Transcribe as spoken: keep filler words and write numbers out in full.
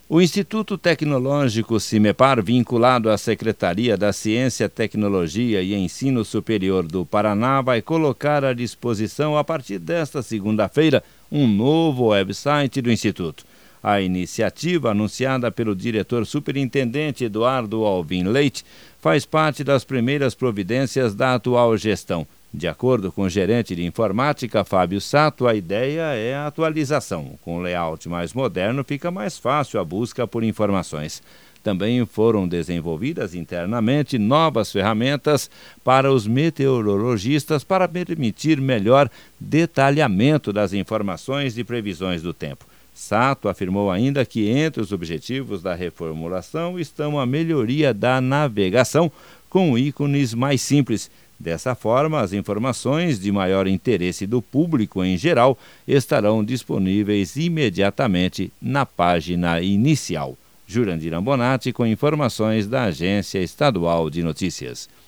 O Instituto Tecnológico Cimepar, vinculado à Secretaria da Ciência, Tecnologia e Ensino Superior do Paraná, vai colocar à disposição, a partir desta segunda-feira, um novo website do Instituto. A iniciativa, anunciada pelo diretor superintendente Eduardo Alvim Leite, faz parte das primeiras providências da atual gestão. De acordo com o gerente de informática, Fábio Sato, a ideia é a atualização. Com o layout mais moderno, fica mais fácil a busca por informações. Também foram desenvolvidas internamente novas ferramentas para os meteorologistas para permitir melhor detalhamento das informações e previsões do tempo. Sato afirmou ainda que entre os objetivos da reformulação estão a melhoria da navegação com ícones mais simples. Dessa forma, as informações de maior interesse do público em geral estarão disponíveis imediatamente na página inicial. Jurandir Ambonati com informações da Agência Estadual de Notícias.